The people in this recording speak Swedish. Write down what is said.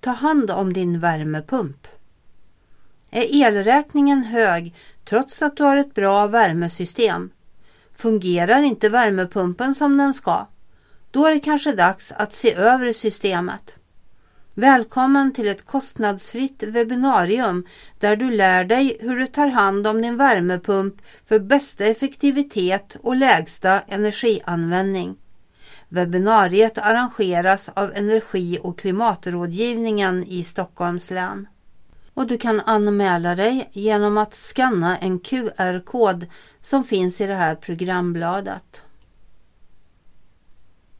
ta hand om din värmepump. Är elräkningen hög trots att du har ett bra värmesystem? Fungerar inte värmepumpen som den ska? Då är det kanske dags att se över systemet. Välkommen till ett kostnadsfritt webbinarium där du lär dig hur du tar hand om din värmepump för bästa effektivitet och lägsta energianvändning. Webbinariet arrangeras av Energi- och klimatrådgivningen i Stockholms län. Och du kan anmäla dig genom att skanna en QR-kod som finns i det här programbladet.